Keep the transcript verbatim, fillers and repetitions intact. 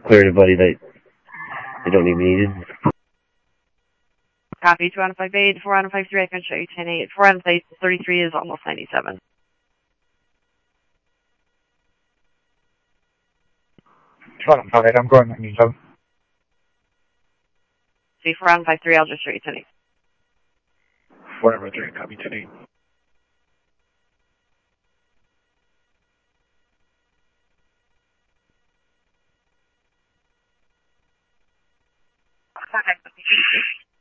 clear everybody that they don't even need it. Copy, two one five eight, four one five three, I can show you ten eight. four one five thirty-three is almost ninety-seven. two one five eight, I'm going ninety-seven. See, four one five three, I'll just show you ten eight. four one five three, copy ten eight. Okay.